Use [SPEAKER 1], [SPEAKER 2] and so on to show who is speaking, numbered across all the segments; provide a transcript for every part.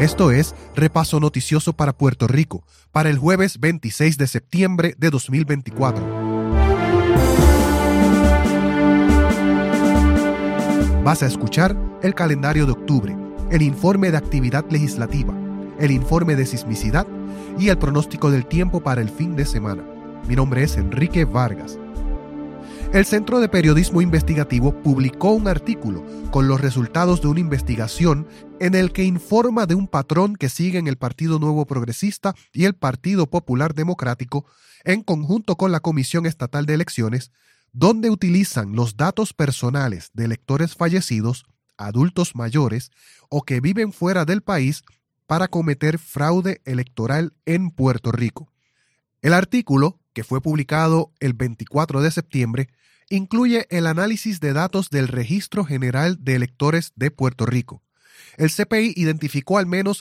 [SPEAKER 1] Esto es Repaso Noticioso para Puerto Rico, para el jueves 26 de septiembre de 2024. Vas a escuchar el calendario de octubre, el informe de actividad legislativa, el informe de sismicidad y el pronóstico del tiempo para el fin de semana. Mi nombre es Enrique Vargas. El Centro de Periodismo Investigativo publicó un artículo con los resultados de una investigación en el que informa de un patrón que siguen el Partido Nuevo Progresista y el Partido Popular Democrático en conjunto con la Comisión Estatal de Elecciones, donde utilizan los datos personales de electores fallecidos, adultos mayores o que viven fuera del país para cometer fraude electoral en Puerto Rico. El artículo, que fue publicado el 24 de septiembre, incluye el análisis de datos del Registro General de Electores de Puerto Rico. El CPI identificó al menos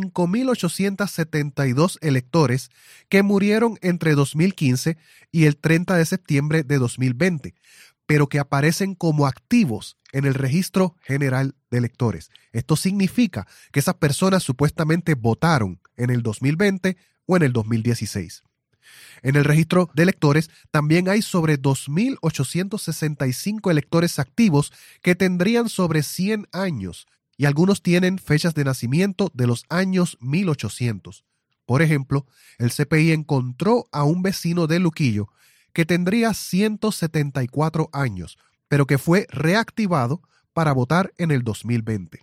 [SPEAKER 1] 5.872 electores que murieron entre 2015 y el 30 de septiembre de 2020, pero que aparecen como activos en el Registro General de Electores. Esto significa que esas personas supuestamente votaron en el 2020 o en el 2016. En el registro de electores también hay sobre 2.865 electores activos que tendrían sobre 100 años y algunos tienen fechas de nacimiento de los años 1800. Por ejemplo, el CPI encontró a un vecino de Luquillo que tendría 174 años, pero que fue reactivado para votar en el 2020.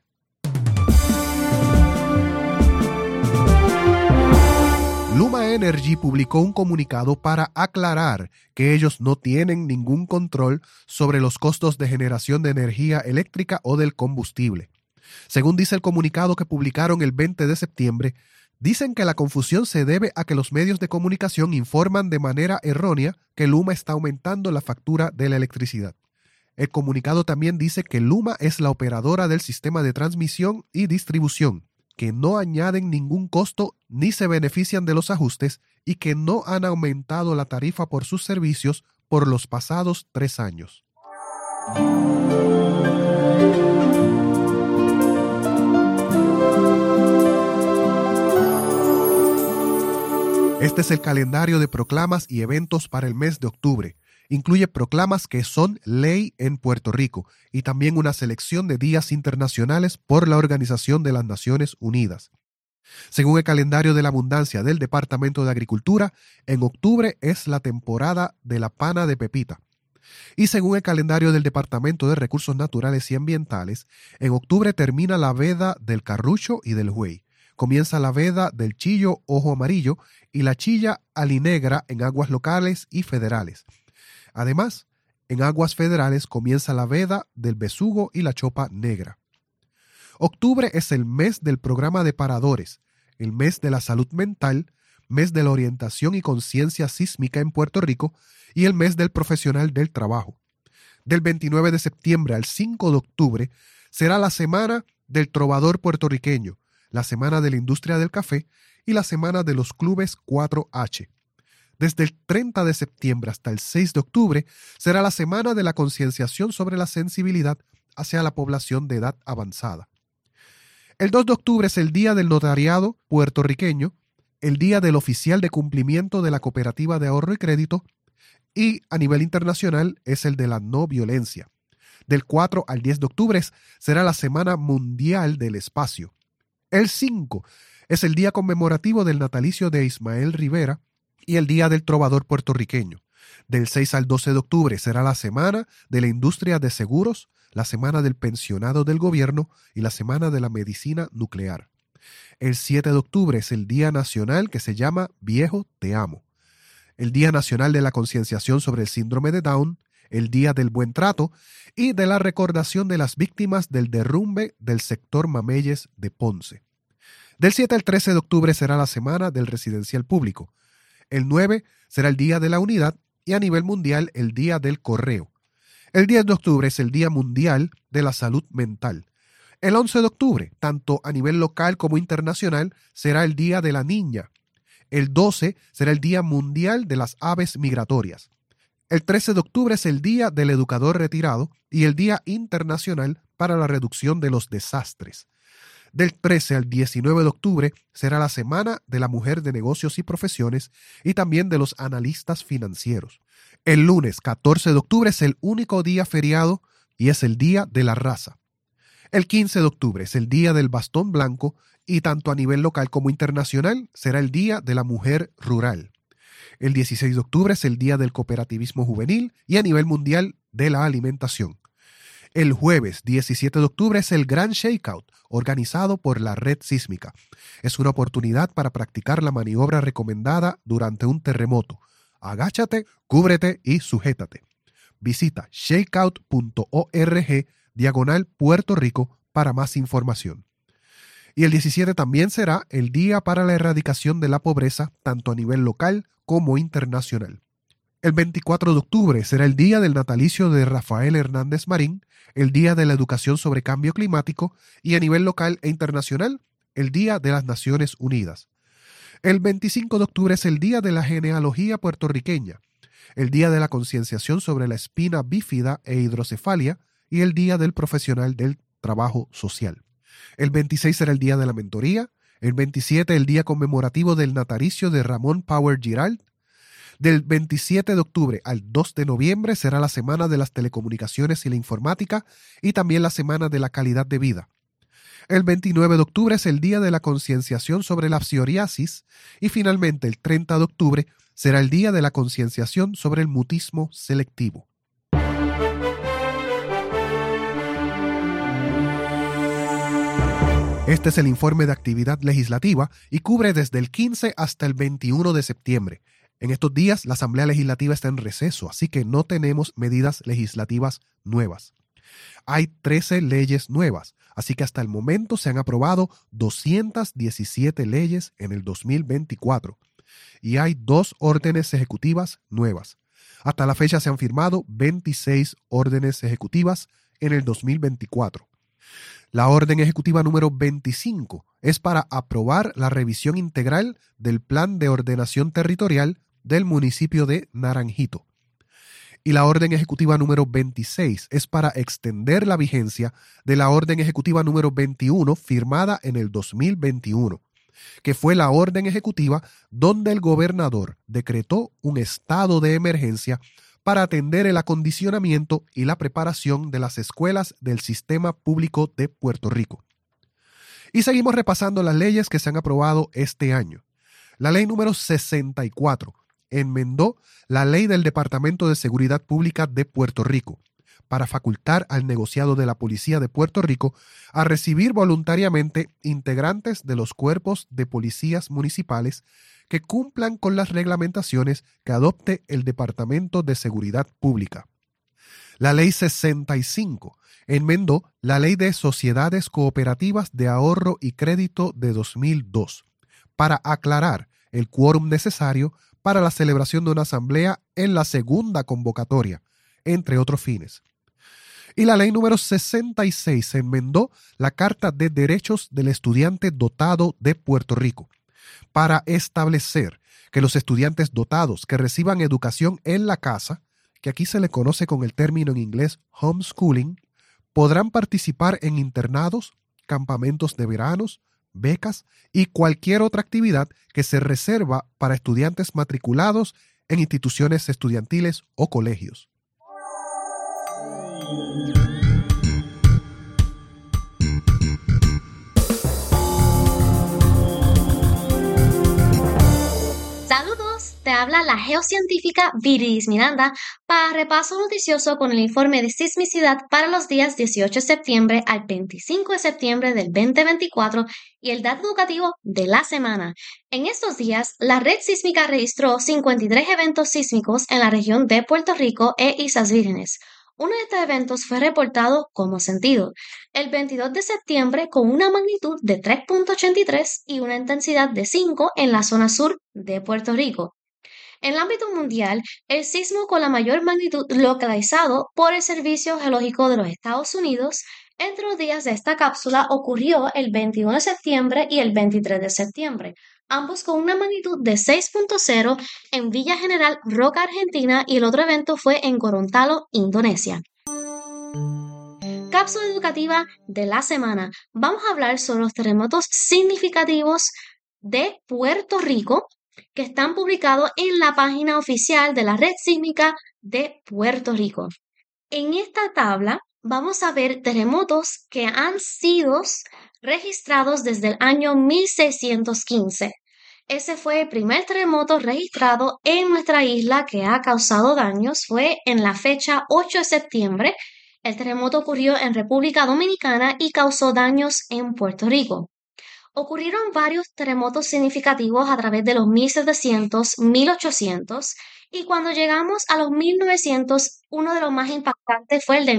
[SPEAKER 1] Luma Energy publicó un comunicado para aclarar que ellos no tienen ningún control sobre los costos de generación de energía eléctrica o del combustible. Según dice el comunicado que publicaron el 20 de septiembre, dicen que la confusión se debe a que los medios de comunicación informan de manera errónea que Luma está aumentando la factura de la electricidad. El comunicado también dice que Luma es la operadora del sistema de transmisión y distribución, que no añaden ningún costo ni se benefician de los ajustes y que no han aumentado la tarifa por sus servicios por los pasados 3 años. Este es el calendario de proclamas y eventos para el mes de octubre. Incluye proclamas que son ley en Puerto Rico y también una selección de días internacionales por la Organización de las Naciones Unidas. Según el calendario de la abundancia del Departamento de Agricultura, en octubre es la temporada de la pana de pepita. Y según el calendario del Departamento de Recursos Naturales y Ambientales, en octubre termina la veda del carrucho y del juey. Comienza la veda del chillo ojo amarillo y la chilla alinegra en aguas locales y federales. Además, en aguas federales comienza la veda del besugo y la chopa negra. Octubre es el mes del programa de paradores, el mes de la salud mental, mes de la orientación y conciencia sísmica en Puerto Rico y el mes del profesional del trabajo. Del 29 de septiembre al 5 de octubre será la semana del trovador puertorriqueño, la semana de la industria del café y la semana de los clubes 4H. Desde el 30 de septiembre hasta el 6 de octubre será la semana de la concienciación sobre la sensibilidad hacia la población de edad avanzada. El 2 de octubre es el Día del Notariado puertorriqueño, el Día del Oficial de Cumplimiento de la Cooperativa de Ahorro y Crédito y a nivel internacional es el de la no violencia. Del 4 al 10 de octubre será la Semana Mundial del Espacio. El 5 es el día conmemorativo del natalicio de Ismael Rivera y el Día del Trovador puertorriqueño. Del 6 al 12 de octubre será la Semana de la Industria de Seguros, la Semana del Pensionado del Gobierno y la Semana de la Medicina Nuclear. El 7 de octubre es el Día Nacional que se llama Viejo Te Amo. El Día Nacional de la Concienciación sobre el Síndrome de Down, el Día del Buen Trato y de la recordación de las víctimas del derrumbe del sector Mameyes de Ponce. Del 7 al 13 de octubre será la Semana del Residencial Público. El 9 será el Día de la Unidad y a nivel mundial el Día del Correo. El 10 de octubre es el Día Mundial de la Salud Mental. El 11 de octubre, tanto a nivel local como internacional, será el Día de la Niña. El 12 será el Día Mundial de las Aves Migratorias. El 13 de octubre es el Día del Educador Retirado y el Día Internacional para la Reducción de los Desastres. Del 13 al 19 de octubre será la Semana de la Mujer de Negocios y Profesiones y también de los analistas financieros. El lunes 14 de octubre es el único día feriado y es el Día de la Raza. El 15 de octubre es el Día del Bastón Blanco y tanto a nivel local como internacional será el Día de la Mujer Rural. El 16 de octubre es el Día del Cooperativismo Juvenil y a nivel mundial de la alimentación. El jueves 17 de octubre es el Gran Shakeout, organizado por la Red Sísmica. Es una oportunidad para practicar la maniobra recomendada durante un terremoto. Agáchate, cúbrete y sujétate. Visita shakeout.org/Puerto Rico para más información. Y el 17 también será el Día para la Erradicación de la Pobreza, tanto a nivel local como internacional. El 24 de octubre será el día del natalicio de Rafael Hernández Marín, el Día de la Educación sobre Cambio Climático y a nivel local e internacional, el Día de las Naciones Unidas. El 25 de octubre es el Día de la Genealogía Puertorriqueña, el Día de la Concienciación sobre la Espina Bífida e Hidrocefalia y el Día del Profesional del Trabajo Social. El 26 será el Día de la Mentoría, el 27 el Día conmemorativo del natalicio de Ramón Power Giralt. Del 27 de octubre al 2 de noviembre será la Semana de las Telecomunicaciones y la Informática y también la Semana de la Calidad de Vida. El 29 de octubre es el Día de la Concienciación sobre la Psoriasis y finalmente el 30 de octubre será el Día de la Concienciación sobre el Mutismo Selectivo. Este es el informe de actividad legislativa y cubre desde el 15 hasta el 21 de septiembre. En estos días la Asamblea Legislativa está en receso, así que no tenemos medidas legislativas nuevas. Hay 13 leyes nuevas, así que hasta el momento se han aprobado 217 leyes en el 2024 y hay 2 órdenes ejecutivas nuevas. Hasta la fecha se han firmado 26 órdenes ejecutivas en el 2024. La orden ejecutiva número 25 es para aprobar la revisión integral del Plan de Ordenación Territorial del municipio de Naranjito. Y la orden ejecutiva número 26 es para extender la vigencia de la orden ejecutiva número 21 firmada en el 2021, que fue la orden ejecutiva donde el gobernador decretó un estado de emergencia para atender el acondicionamiento y la preparación de las escuelas del sistema público de Puerto Rico. Y seguimos repasando las leyes que se han aprobado este año. La ley número 64 enmendó la ley del Departamento de Seguridad Pública de Puerto Rico para facultar al negociado de la Policía de Puerto Rico a recibir voluntariamente integrantes de los cuerpos de policías municipales que cumplan con las reglamentaciones que adopte el Departamento de Seguridad Pública. La Ley 65 enmendó la Ley de Sociedades Cooperativas de Ahorro y Crédito de 2002 para aclarar el quórum necesario para la celebración de una asamblea en la segunda convocatoria, entre otros fines. Y la ley número 66 enmendó la Carta de Derechos del Estudiante Dotado de Puerto Rico para establecer que los estudiantes dotados que reciban educación en la casa, que aquí se le conoce con el término en inglés homeschooling, podrán participar en internados, campamentos de veranos, becas y cualquier otra actividad que se reserva para estudiantes matriculados en instituciones estudiantiles o colegios.
[SPEAKER 2] Saludos, te habla la geocientífica Viridis Miranda para repaso noticioso con el informe de sismicidad para los días 18 de septiembre al 25 de septiembre del 2024 y el dato educativo de la semana. En estos días, la red sísmica registró 53 eventos sísmicos en la región de Puerto Rico e Islas Vírgenes. Uno de estos eventos fue reportado como sentido el 22 de septiembre con una magnitud de 3.83 y una intensidad de 5 en la zona sur de Puerto Rico. En el ámbito mundial, el sismo con la mayor magnitud localizado por el Servicio Geológico de los Estados Unidos entre los días de esta cápsula ocurrió el 21 de septiembre y el 23 de septiembre, ambos con una magnitud de 6.0 en Villa General Roca, Argentina, y el otro evento fue en Gorontalo, Indonesia. cápsula educativa de la semana. Vamos a hablar sobre los terremotos significativos de Puerto Rico que están publicados en la página oficial de la Red Sísmica de Puerto Rico. En esta tabla vamos a ver terremotos que han sido registrados desde el año 1615. Ese fue el primer terremoto registrado en nuestra isla que ha causado daños. Fue en la fecha 8 de septiembre. El terremoto ocurrió en República Dominicana y causó daños en Puerto Rico. Ocurrieron varios terremotos significativos a través de los 1700, 1800 y cuando llegamos a los 1900, uno de los más impactantes fue el de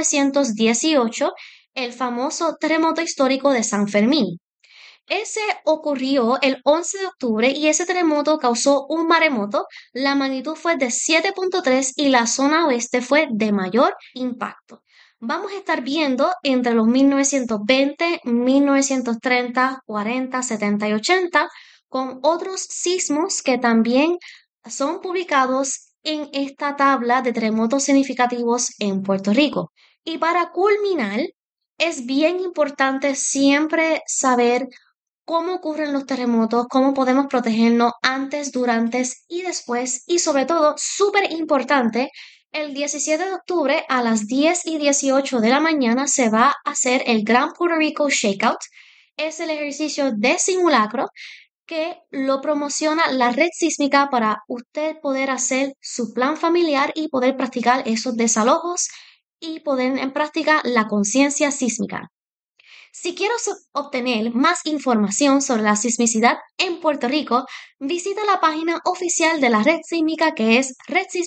[SPEAKER 2] 1918, el famoso terremoto histórico de San Fermín. Ese ocurrió el 11 de octubre y ese terremoto causó un maremoto. La magnitud fue de 7.3 y la zona oeste fue de mayor impacto. Vamos a estar viendo entre los 1920, 1930, 40, 70 y 80 con otros sismos que también son publicados en esta tabla de terremotos significativos en Puerto Rico. Y para culminar, es bien importante siempre saber cómo ocurren los terremotos, cómo podemos protegernos antes, durante y después. Y sobre todo, súper importante, el 17 de octubre a las 10:18 de la mañana se va a hacer el Gran Puerto Rico Shakeout. Es el ejercicio de simulacro que lo promociona la Red Sísmica para usted poder hacer su plan familiar y poder practicar esos desalojos y poner en práctica la conciencia sísmica. Si quiero obtener más información sobre la sismicidad en Puerto Rico, visita la página oficial de la Red Sísmica que es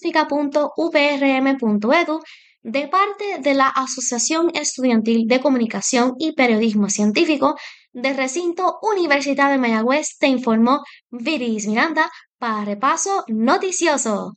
[SPEAKER 2] redsísmica.uprm.edu de parte de la Asociación Estudiantil de Comunicación y Periodismo Científico del Recinto Universidad de Mayagüez. Te informó Viris Miranda para Repaso Noticioso.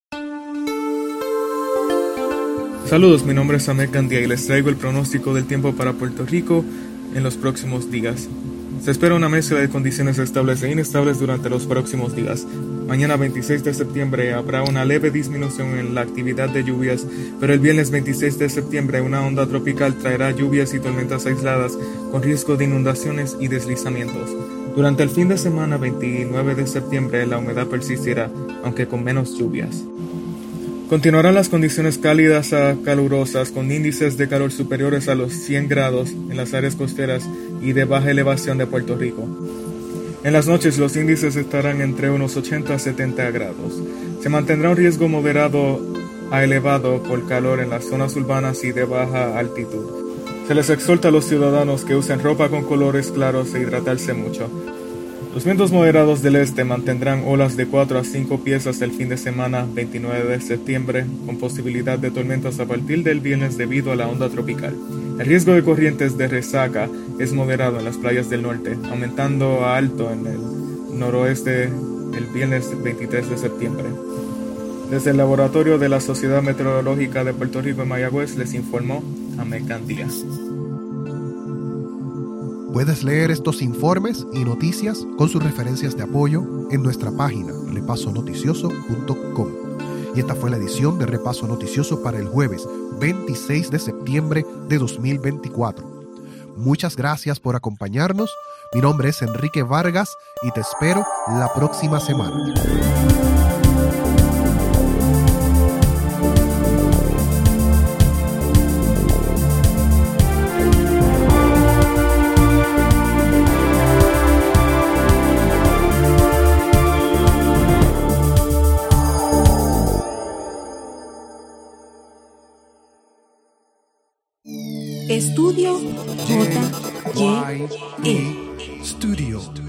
[SPEAKER 3] Saludos, mi nombre es Amir Candia y les traigo el pronóstico del tiempo para Puerto Rico en los próximos días. Se espera una mezcla de condiciones estables e inestables durante los próximos días. Mañana 26 de septiembre habrá una leve disminución en la actividad de lluvias, pero el viernes 26 de septiembre una onda tropical traerá lluvias y tormentas aisladas con riesgo de inundaciones y deslizamientos. Durante el fin de semana 29 de septiembre la humedad persistirá, aunque con menos lluvias. Continuarán las condiciones cálidas a calurosas con índices de calor superiores a los 100 grados en las áreas costeras y de baja elevación de Puerto Rico. En las noches los índices estarán entre unos 80 a 70 grados. Se mantendrá un riesgo moderado a elevado por calor en las zonas urbanas y de baja altitud. Se les exhorta a los ciudadanos que usen ropa con colores claros e hidratarse mucho. Los vientos moderados del este mantendrán olas de 4 a 5 pies hasta el fin de semana 29 de septiembre, con posibilidad de tormentas a partir del viernes debido a la onda tropical. El riesgo de corrientes de resaca es moderado en las playas del norte, aumentando a alto en el noroeste el viernes 23 de septiembre. Desde el laboratorio de la Sociedad Meteorológica de Puerto Rico en Mayagüez les informó Amir Candia.
[SPEAKER 1] Puedes leer estos informes y noticias con sus referencias de apoyo en nuestra página repasonoticioso.com. Y esta fue la edición de Repaso Noticioso para el jueves 26 de septiembre de 2024. Muchas gracias por acompañarnos. Mi nombre es Enrique Vargas y te espero la próxima semana.
[SPEAKER 4] Estudio JYE.
[SPEAKER 1] Studio.